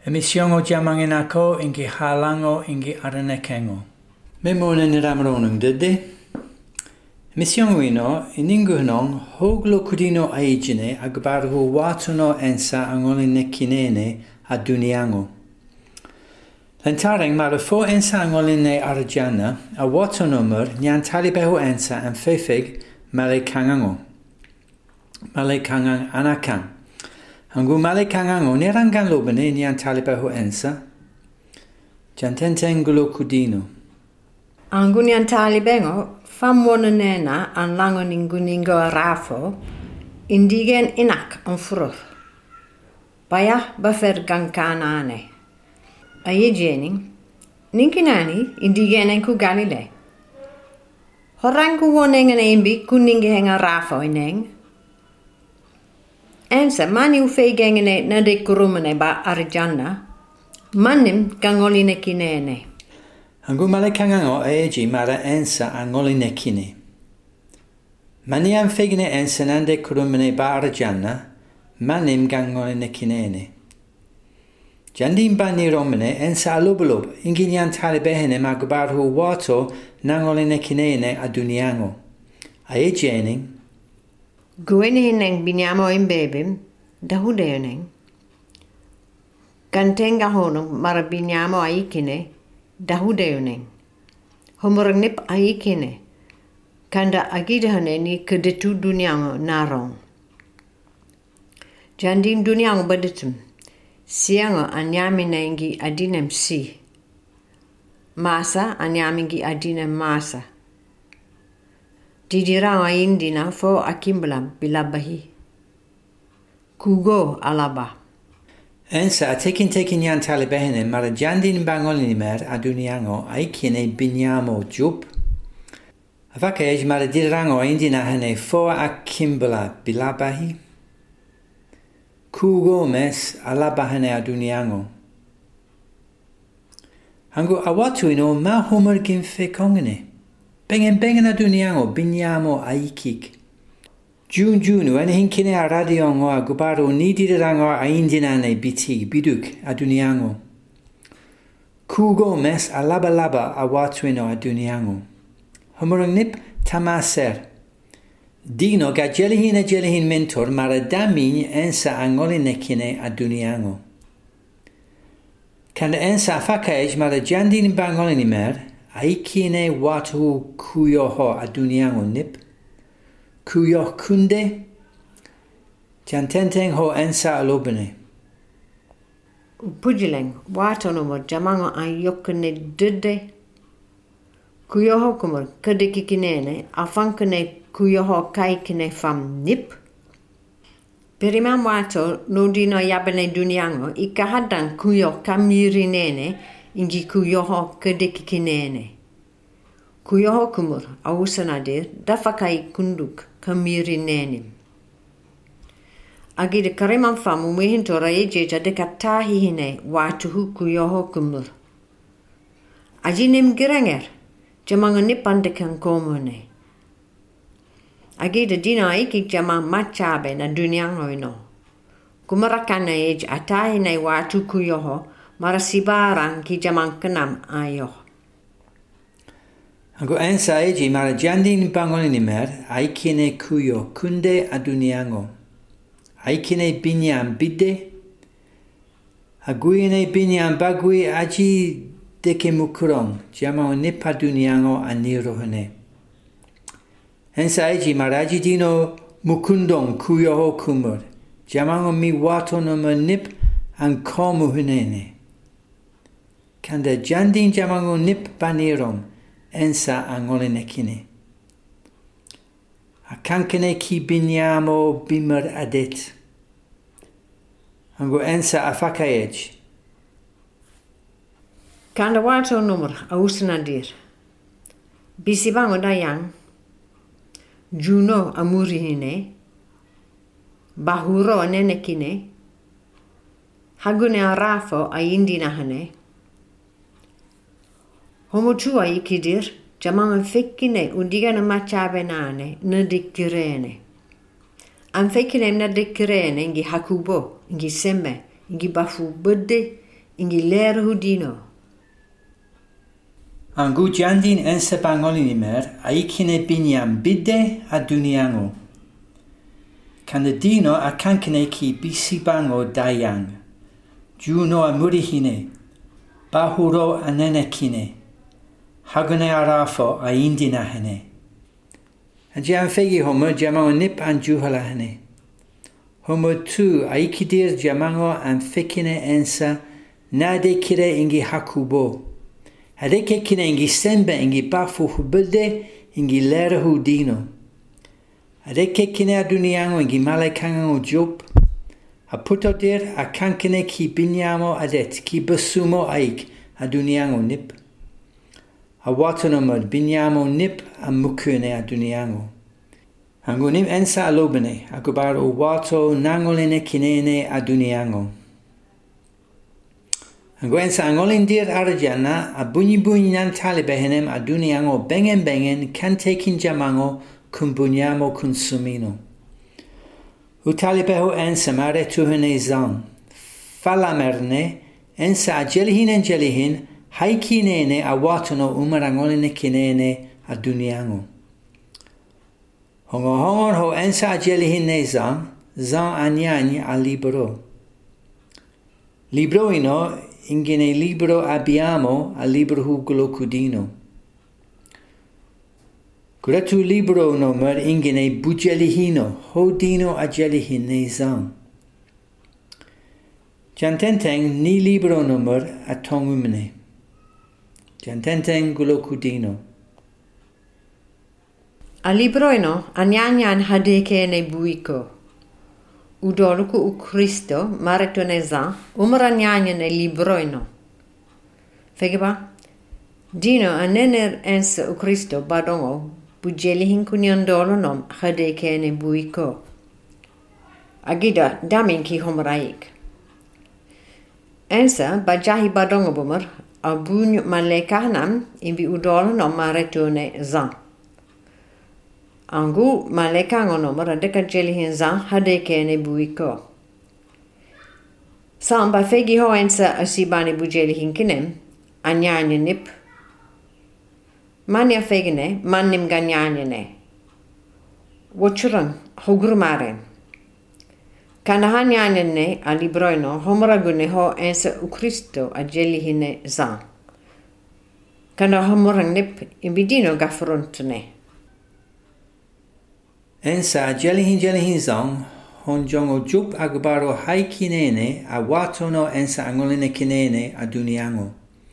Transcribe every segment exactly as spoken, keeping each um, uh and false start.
Emissiongo jamanginako ingi halango ingi aranekengo. Memone niramronung dede. Emissiongo ino ininguhnong hoglo kudino aijine agbarhu watuno ensa angolin kinene aduniango. Lentareng marafo ensa angolin arjana a watonomer nyan talibehu ensa and fefig male kangango. Male kangang anakang. Angu male kangango nerangan lobene nyan talibehu ensa. Jantenteng kudino. Angu nyan talibengo famwona nena an lango ninguningo arafo indigen inak an furur. Baya bafer gankanane. Ayejening ninkinani indigenen ku Galile. Horangu wonengen embi kuninge henga rafo ineng. Ensa mani ufeigengene na de kurumene ba arjana. Manim gangoline kinene. Angu male kangango aeji mara ensa angoline kine. Mani am fegine ensa nande kurumene ba arjana. Manim gangoline kinene. Jandim bani romene ensa alubulub inginyan talibehene magbarhu wato nangoline kinene aduniango. Aejening. Guenehineng binyamo imbebim dahudeoneng. Gantenga honum mara binyamo aikine dahudeoneng. Homorangnip aikine. Kanda agidahane ni kedetu dunyango narong. Jandim dunyango badetum. Siango anyaminengi adinem si. Masa anyamingi adinem masa. Didirang indina fo akimbalam bilabahi. Kugo alaba. Ensa tekin tekin yan talibehene mara jandin bangolinimer aduniango aikine binyamo jup. Avakej mara dirango indina hene fo akimbala bilabahi. Kugo mes alabahane aduniango. Hangu awatu ino ma homer gimfe kongene. Bengen bengen aduniango binyamo aikik. Jun junu ene hinkine a radiongo a gubaro nidirango a indinane biti biduk aduniango. Kugo mes alaba laba awatu ino aduniango. Homorang nip tamaser. Dino ga jelihin a jelihin mentor mara damin ensa angolin kine aduniango. Kanda ensa fakaj mara jandin bangolin mer, aikine watu kuyoho aduniango nip. Kuyoh kunde, jantenteng ho ensa alobene. Pujileng watu nomo jamango ayokene dede. Kuyoho kumur kadekikinene afankene kuyoho kaikine fam nip. Perimam wato no dino yabene dunyango ikahadan kuyo kamirinene ingi kuyoho kadekikinene. Kuyoho kumur ausanadir dafakai kunduk kamirinene. Agide karimam fam umehinto raejeja dekatahi hine watuhu kuyoho kumur. Ajinim girenger jamanga nipandekan komone. Agida dina ikik jama machabe na dunyango ino. Kumarakana ej atahi na watu kuyoho marasibaran ki jamang kenam ayo. Angu ensa eji mara jandin bangolinimer aikine kuyo kunde aduniango. Aikine binyam bide. Aguine binyam bagui aji deke mukurong jama nipa dunyango anirohane. Ensa eji maraji dino mukundong kuyoho kumur. Jamango mi wato noma nip an komu hunene. Kanda jandin jamango nip banirom ensa angolinekine. Akankene ki binyamo bimar adet. Ango ensa afakaej. Kanda wato nummer ausnadir. Bisibango dayang. Juno amurihine. Bahuro nenekine. Hagune arafo ayindinahane. Homotua ikidir. Jamanga fekkine undigana machabe nane nadikirene. An fekkine nadikirene ingi hakubo, ingi semme, ingi bafu budde, ingi ler hudino. Angu jandin ensa bangolinimer aikine binyam bide a duniango. Kanadino a kankine ki bisi bango dayang. Juno a murihine. Bahuro a nenekine. Hagune arafo a indinahene. A jam fegi homo jamango nip an juhalahene. Homo tu aikidir jamango an fekine ensa nade kire ingi hakubo. Adeke kine ingi sembe ingi bafu hubelde ingi lera hudino. Adeke kine aduniango ingi malakango job. A putodir a kankine ki binyamo adet ki basumo aik aduniango nip. A watonomod binyamo nip a mukune aduniango. Angunim ensa alobene akubar o wato nangolene kinene aduniango. Anguensa angolindir arjana a bunyi bunyi nan talibehenem aduniango bengen bengen kantekin jamango kumbunyamo consumino. Utalibeho ensa mare tuhene zan. Falamerne ensa ajelihin angelihin haikinene a watono umarangolene kinene aduniango. Hongo hongon ho ensa ajelihin ne zan, zan anyany a libro. Libro ino ingene libro abbiamo a libro hugolo cudino. Gratu libro nomer ingene bugelihino, hodino agelihin ne zan. Jantenteng ni libro nomer atongumne. Jantenteng gulo cudino. A libroino anyanyan hadeke ne buiko. Udoluku u Cristo maratoneza umaranyanya ne libroino. Fegeba? Dino anener ensa u Cristo badongo bujelihin kunyandolonom hadeke ne buiko. Agida damin ki homraik. Ensa bajahi badongo bumar abun malekahnam invi udolonom maratone zan. Angu malekango nomor adeka jelihin zan hadeke ne buiko. Samba fegi ho ensa asibani bujelihin kinem, anyanya nip. Mania fegine, manim ganyanya ne. Wochurang, hogrumaren. Kanahanyanya ne a libroino homoragune ho ensa u Cristo a jelihine zan. Kana homorang nip imbidino gafrontune. Ensa jelihin jelihin zang honjongo jup agubaro hai kinene a watono ensa angolene kinene a duniango.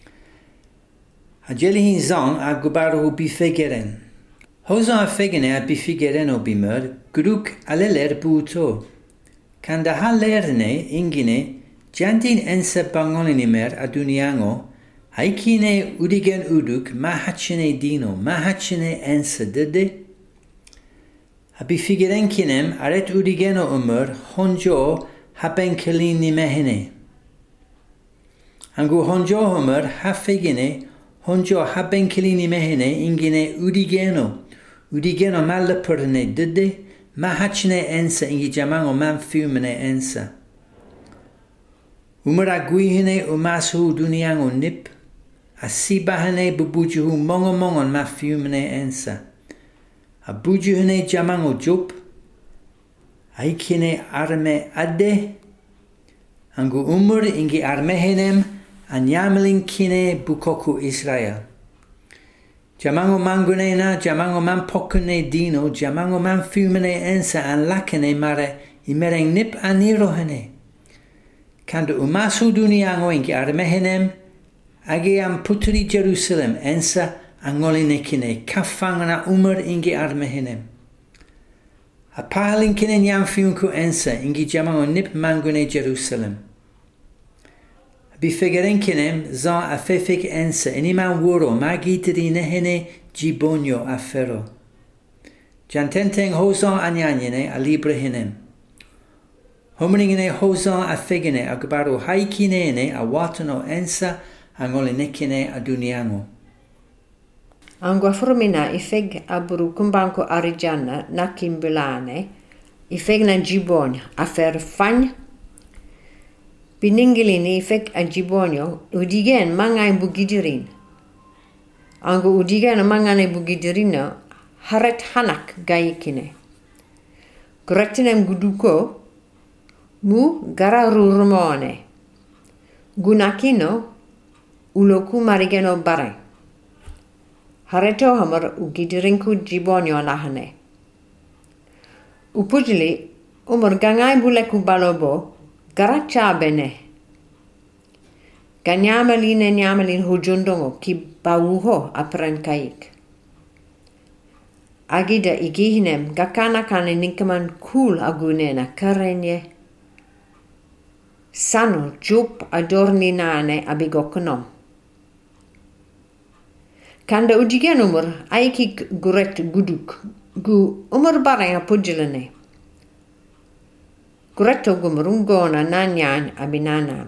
A jelihin zang agubaro bifegeren. Hozan a fegene a bifigeren o bimer gruk aleler buto. Kanda ha lerne ingine jantin ensa bangolenimer a duniango hai kine udigen uduk mahachene dino mahachene ensa dede. Abi figeren kinem aret udigeno umur honjo habenkelini mehene. Angu honjo umur hafegine honjo habenkelini mehene ingine udigeno. Udigeno malapurne dede mahachne ensa ingi jamango manfumene ensa. Umura guihine umasu duniango nip. Asibahane bubujuhu mongo mongon mafumene ensa. A bujuhune jamango job, aikine arme ade, angu umur ingi armehenem anyamelin kine bukoku Israel. Jamango mangunena, jamango man pokune dino, jamango man fumene ensa an lakene mare imereng nip anirohene. Kando umasu duniango ingi armehenem, ageam putri Jerusalem ensa angolene kine kafangana umur ingi armehenem. A pahalin kine nyamfiunku ensa ingi jamango nip mangune Jerusalem. Bifegeren kinem zan afefik ensa iniman wuro magitri nehene jibonyo afero. Jantenteng hozan anyanyene a libre hinem. Homeningene hozan afegene agbaru haikinene a watono ensa angolene kine a duniango. Angua formina ifeg aburu kumbanko arijana na kimbulane, ifeg na jibon afer fagn, Piningilini ifek ajibonyo udigen mangai bugidirin. Anggo udigen mangane bugidirina haret hanak gaikine. Gretinem guduko mu gara rurmone. Gunakino uloku marigeno bare. Hareto hamar ugidirinku jibonyo lahane. Upujili umur gangai buleku balobo gara chabene. Ganyamalin nyamalin hujundongo ki bauho apren kaik. Agida igihinem gakana kane ninkaman kul agunena karenye. Sano jup adorni nane abigokonom. Kanda ujigen umur aiki guret guduk gu umur barang apujilane. Gureto gumurungona nanyan abinanam.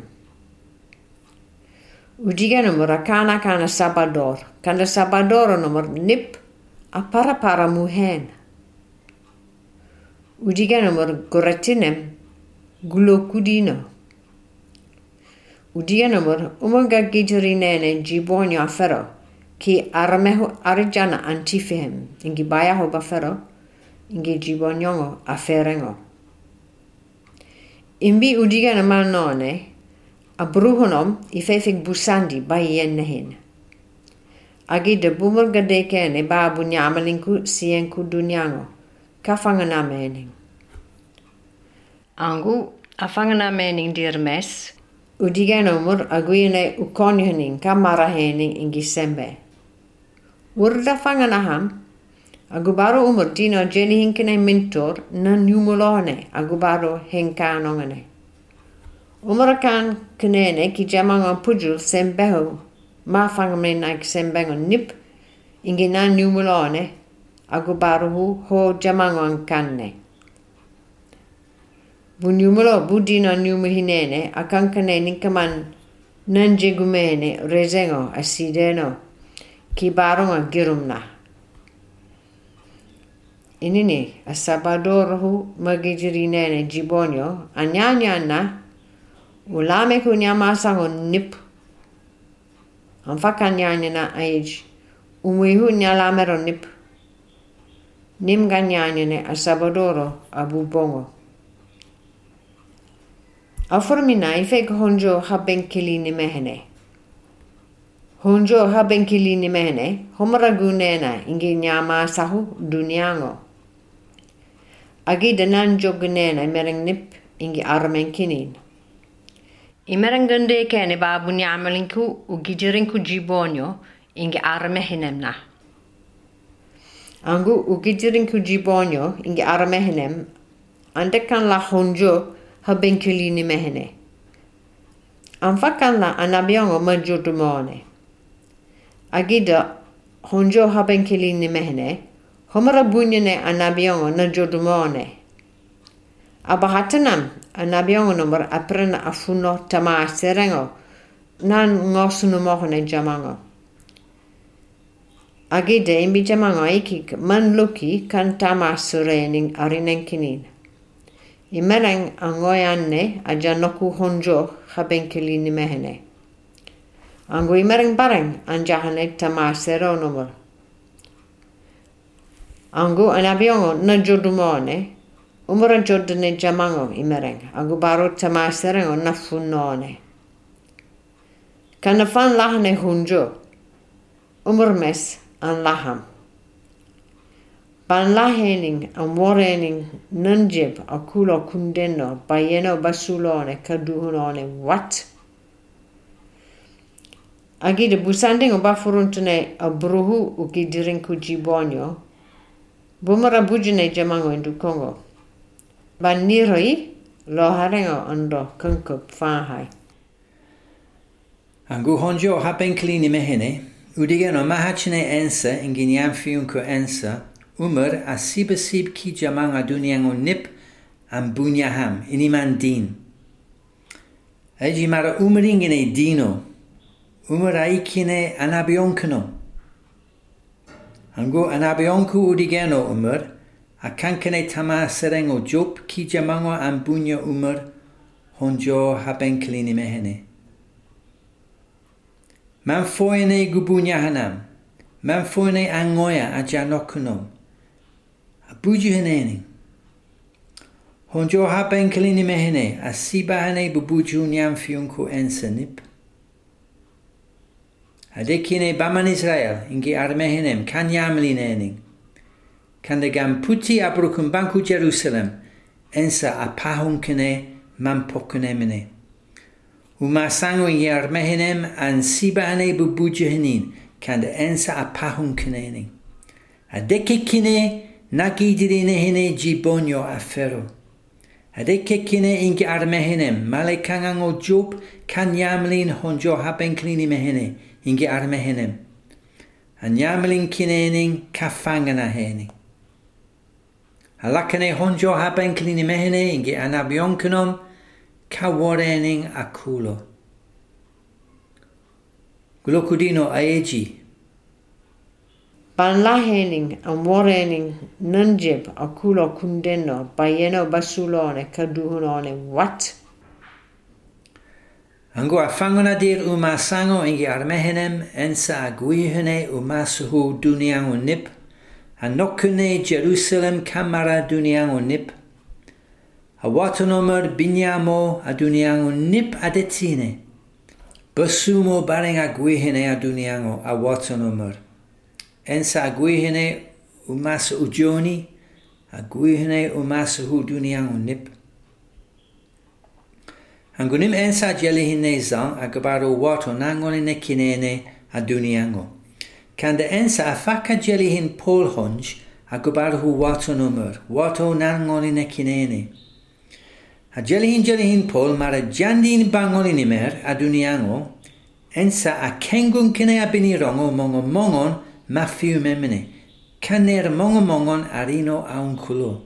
Ujigen umur akana kana sabador. Kanda sabador umur nip apara para muhen. Ujigen umur guretinem gulo kudino. Ujigen umur umur gagijirinene jibonyo afero. Ki arameho arijana antifihem. Ingi bayaho bafero. Ingi jibonyongo aferengo. Imbi ujigen mal none. Abruhonom ifefik busandi bayen nehin. Agi de bumur gadekene babu nyamalinku sienku dunyango. Kafangana mening. Angu afangana mening dirmes. Udigen umur aguine ukonyoning kamarahening ingi sembe. Urda fanganaham. Agubaro umur dino jeni hinkene mintor na numulone agubaro hinkanongane. Umurakan kenene ki jamango pujul sembeho ma fangamenak sembengo nip ingi na numulone agubaro ho jamango kanne. Bunyumulo budino numuhinene akankane ninkaman nanjegumene rezengo asideno ki baronga girumna. Inini asabadorhu magijirinene jibonyo anyanyana ulame kunyamasango nip. Anfakanyanyana age umuihu nyalamero nip. Nim ganyanyane asabadoro abubongo. Aformina ifek honjo habenkilini mehene. Honjo habenkilini mehene homaragunena ingi nyama sahu dunyango. Agi denan jogunena mereng nip ingi armenkinin. Imereng gunde kene babu nyamalinku ugijirinku jibonyo ingi armehinemna. Angu ugijirinku jibonyo ingi armehinem andekan la honjo habenkilini mehene. Anfakan la anabiongo majudumone. Agida honjo habenkilini mehene homara bunyene anabiongo na jodumone. Abahatanam anabiongo nomor aprena afuno tama serengo nan ngosunu mohone jamango. Agida imbi jamango ikik man luki kan tama surening arinenkinin. Imereng angoyanne ajanoku honjo habenkilini mehene. Angu imereng bareng anjahane tamasero nomor. Angu anabiongo na jodumone umura jodene jamango imereng. Angu baro tamaserengo na funone. Kana fan lahane honjo umur mes an laham. Ban lahening an warening nanjib akulo kundeno bayeno basulone kaduhunone what? Agida busanding bafuruntune abruhu ukidrinku jibonyo. Bumara bujine jamango indu Kongo. Ban niroi lo harengo ando kunkup fahai. Angu honjo habenkilini mehene udigeno mahachine ensa inginyam fiunko ensa umur asibasib ki jamanga dunyango nip am bunyaham iniman din. Eji mara umeringine dino. Umur aikine anabionkono. Angu anabionku udigeno umur akankane tama serengo job ki jamango am bunyo umur honjo haben klini mehene. Man foine gubunya hanam. Man foine angoya ajanokunom. Abuju henening. Honjo haben klini mehene. Asiba hane bubuju nyam fiunku ensenip. Adekine baman Israel ingi armehenem kanyamli nening. Kandegam puti abrukum banku Jerusalem ensa apahunkene mampokunemene. Uma sangu ingi armehenem an sibane bubujehenin kanda ensa apahunkenening. Adekikine nagidirine hene jibonyo afero. Adekikine ingi armehenem malekangango job kanyamlin honjo habenklini mehene. Ingi armehenem. Anyamlin kinening kafangana hening. Halakane honjo habenklini mehene ingi anabionkenom kawarening akulo. Glokudino aeji. Banlahening amwarening nunjib akulo kundeno bayeno basulone kaduhunone what? Ango afangona dir uma sango ingi armehenem ensa aguihene umasuhu duniango nip. Anokune Jerusalem kamara duniango nip. Awatonomer binyamo aduniango nip adetine. Basumo baring aguihene aduniango awatonomer. Ensa aguihene umasu ujoni. Aguihene umasuhu duniango nip. Angunim ensa jelihine zang agabaro wato nangolene kinene aduniango. Kanda ensa afaka jelihin polhonj agabaru wato nomer, wato nangolene kinene. A jelihin jelihin pol mara jandin bangolinimer aduniango, ensa a kengun kine abinirongo mongo mongon mafiu memene, kaner mongo mongon arino aunkulo.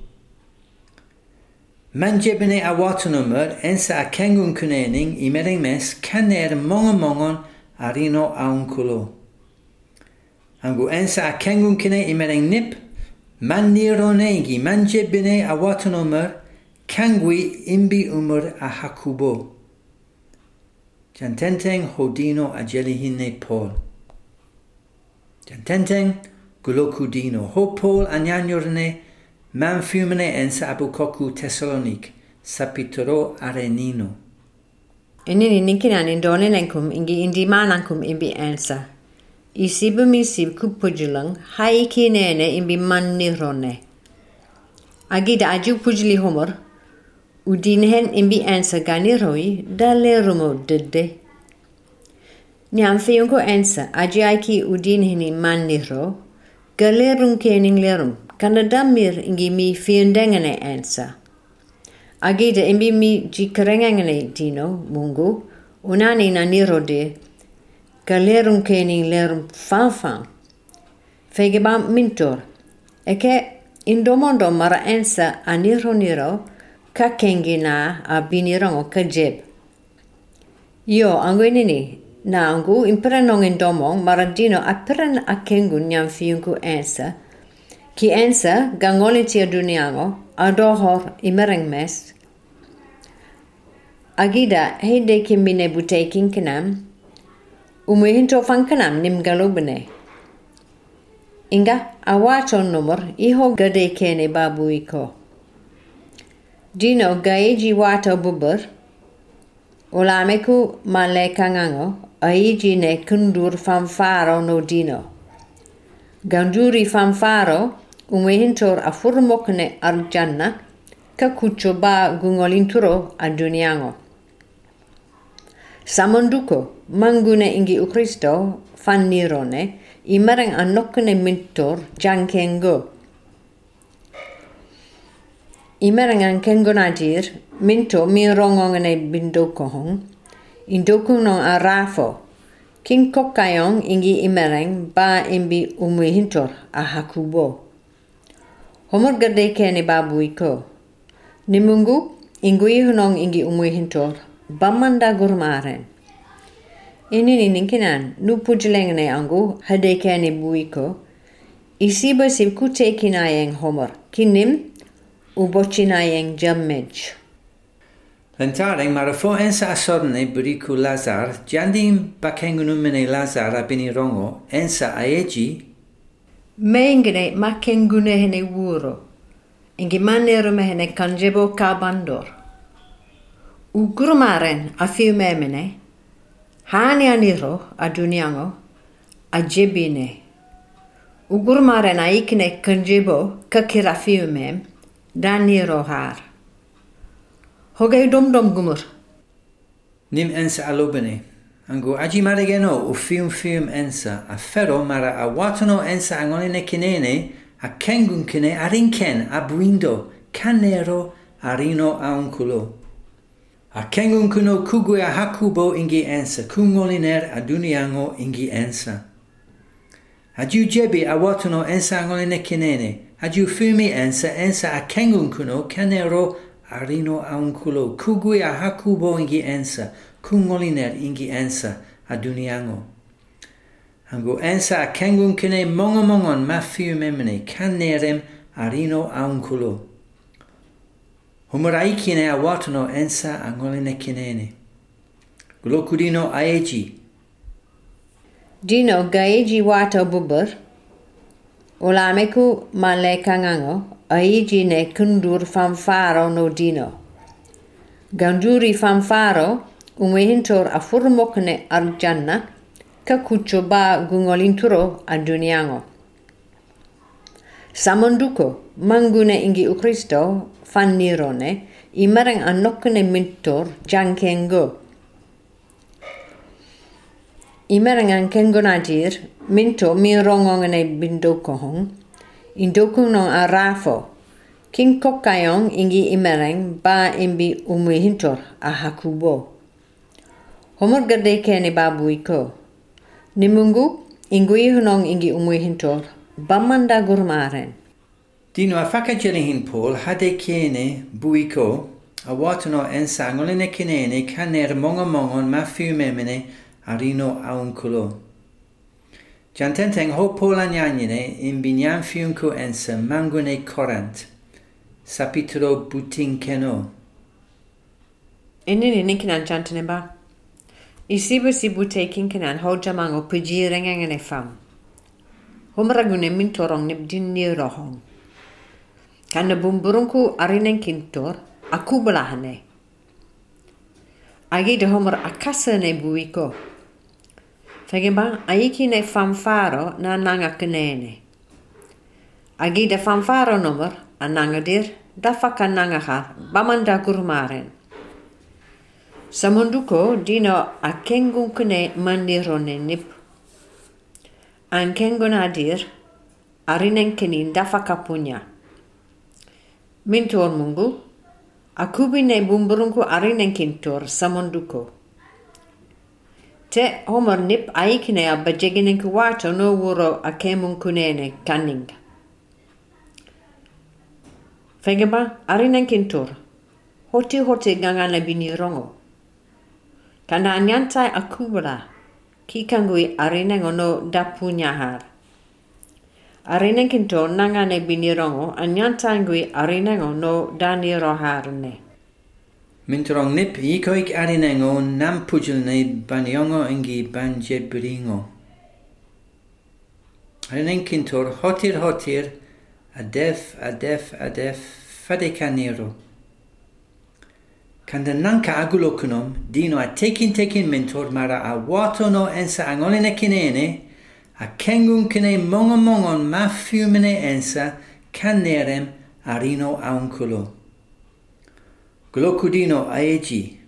Manjebene awatonomer ensa a kengun kunening imering mes kaner mongo mongon arino aunkulo. Angu ensa a kengun kine imering nip manironegi manjebene awatonomer kangui imbi umur a hakubo. Jantenteng hodino ajelihine pol. Jantenteng gulokudino ho pol anyanyorne manfumene ensa abukoku Thessalonik sapitoro arenino. Inini ninkinan indonenenkum ingi indimanankum imbi ensa. Isibum isib kupujulang haiki nene imbi mannirone. Agida aju pujli homor udinhen imbi ensa ganiroi dalle rumo dede. Niam fiyunko ensa aji aiki udinheni manniro galerung kening lerum. Kanada mir ingi mi fiendengene ensa. Agida imbi mi jikarengengene dino mungu unani na nirode galerum kening lerum fanfan. Fegebam mintor. Eke indomondo mara ensa aniro niro kakengina a binirongo kajeb. Yo anguinini na angu imperanong indomong mara dino aperan akengun nyam fiyunku ensa. Ki ensa gangolitia duniango adohor imereng mes. Agida heide kimbine butei kinkinam. Umuhinto fankanam nim galubene. Inga awacho numur iho gade kene babu iko. Dino gaeji wato bubur. Ulameku male kangango aiji ne kundur fanfaro no dino. Ganduri fanfaro Umuhintor a furmokne arjanna ka kucho ba gungolinturo a duniango. Samonduko mangune ingi ukristo fannirone imarang anokne mintor jankengo. Imarang ankengo nadir minto mirongongene bindokohong indokuno a rafo. King kokayong ingi imarang ba imbi umuhintor a hakubo. Homor gade kene babu iko. Nimungu ingui hunong ingi umui hintor. Bamanda gurmaren. Inini ninkinan nu pujlengene angu hade kene buiko. Isiba sib kute kinayeng homor. Kinim ubocinayeng jammej. Lantaring marafo ensa asorne buriku Lazar, jandim bakengunumene Lazar abini rongo, ensa aeji. Meingene makengune hene wuro, ingi manero mehene kanjebo kabandor. Ugurumaren afiu memene, hani aniro aduniango, ajebine. Ugurumaren aikine kanjebo kakirafiu mem, daniro har. Hogei dom dom gumur. Nim ensa alobene. Angu aji marigeno u fium fium ensa, a fero mara a watono ensa angoline kinene, a kengun kine arinken a buindo, canero arino a unculo. A kengun kuno kugue a hakubo ingi ensa, kungoliner a duniango ingi ensa. Aju jebi a watono ensa angoline kinene, aju fumi ensa, ensa a kengun kuno, canero arino a unculo, kugue a hakubo ingi ensa, kungoliner ingi ensa a duniango. Angu ensa a kengun kine mongo mongon ma fiu memene, canerem arino a unculo. Humurai kine a watono ensa angoline kinene. Glokudino aeji. Dino gaeji wato bubur, ulameku male kangango, aeji ne kundur fanfaro no dino. Ganduri fanfaro, umwehintor a furmokne arjanna, kakucho ba gungolinturo a duniango. Samonduko, mangune ingi ukristo, fannirone, imarang anokne mintor, jankengo. Imarang ankengo nadir, minto mirongongane bindokohong, indokunong a rafo, king kokayong ingi imarang ba imbi umwehintor a hakubo. Homor gade kene babuiko. Nimungu ingui hunong ingi umui hintor. Bamanda gurmaren. Dino a fakajelihin Paul hade kene buiko a watono ensa angoline kinene caner mongo mongon ma fiumemene arino aunculo. Jantenteng ho Paul anyanyine in binyan fiumco ensa mangune corant. Sapitro butin keno. Inini ninkinan jantene ba. Isibu sibu taking kanan hoja mango pujirengangane fam. Homaragune mintorong nibdin ni rohong. Kana bumburungku arinen kintor aku belahane. Agi de homar akasa ne buiko. Fageba aiki ne fanfaro na nanga kenene. Agi de fanfaro nomor anangadir dafaka nanga ha bamanda gurmaren. Samonduko dino a kengun kene mandirone nip. An kengun adir arinen kenin dafa kapunya. Mintor mungu akubine bumburunku arinen kintor samonduko. Te homor nip aikine a bajeginen kuwato no wuro a kemun kunene kaning. Fegeba arinen kintor. Hoti hoti gangana binirongo. Kana anyantai akubra, kikangui arinengo no dapunyahar. Arinen kinto nangane binirongo, anyantangui arinengo no daniroharne. Mintorong nip ikoik arinengo nam pujulne banyongo ingi banjebringo. Arinen kintor hotir hotir, adef adef adef fadekanero. Kanda nanka agulokunom, dino a tekin tekin mentor mara a watono ensa angoline kinene, a kengun kine mongo mongon ma fiumene ensa canerem arino aunculo. Glokudino aeji.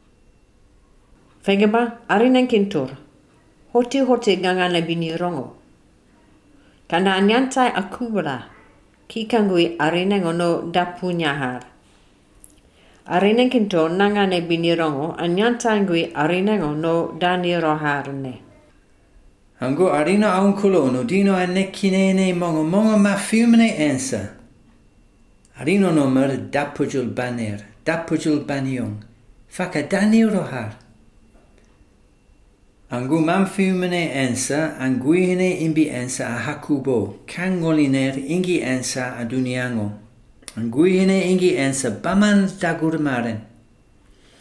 Fegeba arinen kintor, hoti hoti gangana binirongo. Kanda anyantai akubra, kikangui arinengo no dapunyahar. Arinen kinto nangane binirongo anyantangui arinengo no daniroharne. Ango arino aunculo no dino a nekinene mongo mongo ma fiumene ensa. Arino nomer dapujul baner, dapujul baniong, faka danirohar. Angu mam fiumene ensa, anguihine imbi ensa a hakubo, kangoliner ingi ensa a duniango. Anguihine ingi ensa baman dagurmaren.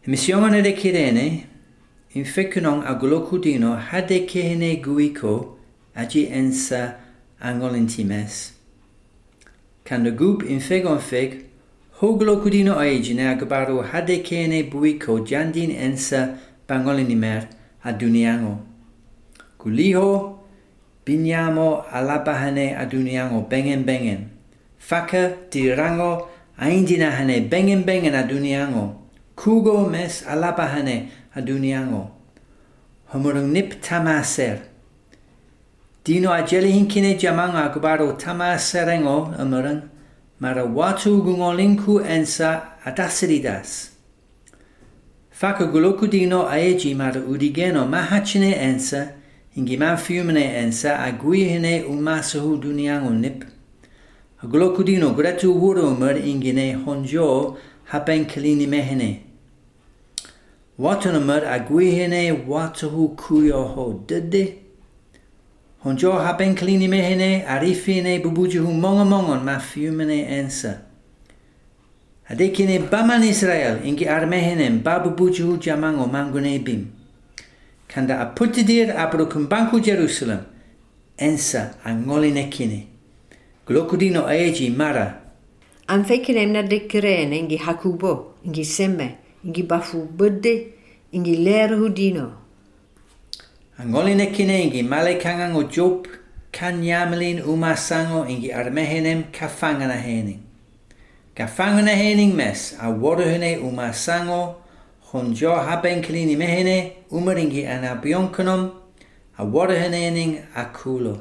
Emissione de kirene, in fecunong agolokudino hade kehene guiko agi ensa angolintimes. Kan de gup in fegon feg, hogolokudino aegine agabaro hade kehene buiko jandin ensa bangolinimer aduniango. Kuliho, binyamo alabahane aduniango bengen bengen. Faka dirango aindinahane bengen bengen aduniango. Kugo mes alabahane aduniango. Homurung nip tamaser. Dino ajeli hinkine jamanga agabaro tamaserengo amurung. Mara watu gungolinku ensa adasiridas. Faka guloku dino aeji mara udigeno mahachine ensa. Ingiman fiumene ensa aguihine umasuhu duniango nip. Guloku dino gretu wurumur ingine honjo hapen kalini mehene. Watunumur aguihine watuhu kuyoho dede. Honjo hapen kalini mehene arifine bubujuhu monga mongon ma fiumene ensa. Adekine baman Israel ingi armehenem babubujuhu jamango mangune bim. Kanda aputidir abrukumbanku Jerusalem ensa angolinekine. Glokudino aegi mara. An fekinem na de kirene ingi hakubo, ingi semme, ingi bafu budde, ingi leru dino. Angolinekine ingi malekangango job kanyamelin umasango ingi armehenem kafangana hening. Kafangana hening mes a waruhune umasango honjo haben klini mehene umaringi anabionkonom a waruhunening akulo.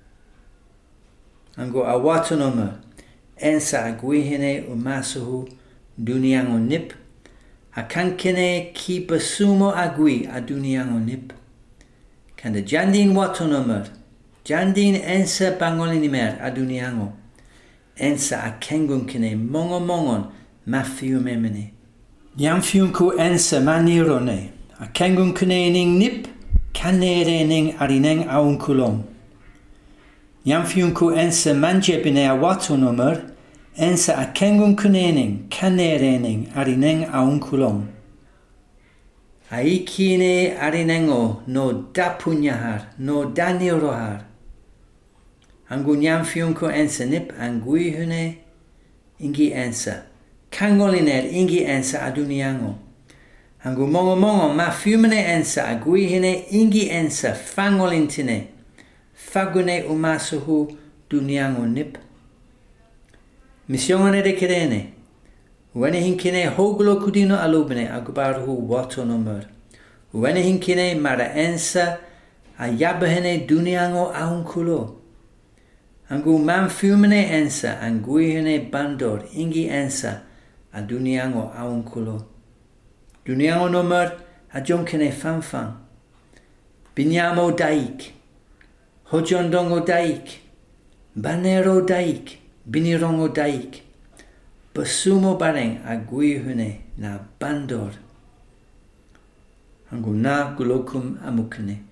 Ango awatonoma ensa aguihine umasuhu duniango nip akankine ki basumo agui a duniango nip. Kanda jandin watonoma jandin ensa bangolinimer a duniango ensa akengunkine mongo mongon mafiumemene. Yamfiunku ensa manirone akengunkine ning nip kanerening arineng aunkulom. Yamfiunku ensa manjebine awatonomer ensa akengun kunening kanerening arineng aunkulom. Aikine arinengo no dapunyahar no danirohar. Angu yamfiunku ensa nip anguihune ingi ensa. Kangoliner ingi ensa aduniango. Angu mongo mongo mafumene ensa aguihine ingi ensa fangolintine. Fagune umasuhu duniango nip. Missione de kirene. Uene hinkine hoglo kudino alubene agubaruhu watonomur. Uene hinkine mara ensa ayabahene duniango aunkulo. Angu manfumene ensa anguihene bandor ingi ensa a duniango aunkulo. Duniango nomur ajonkine fanfan. Binyamo daik. Hojondongo daik, banero daik, binirongo daik, basumo bareng aguihune na bandor. Angu na gulokum amukune.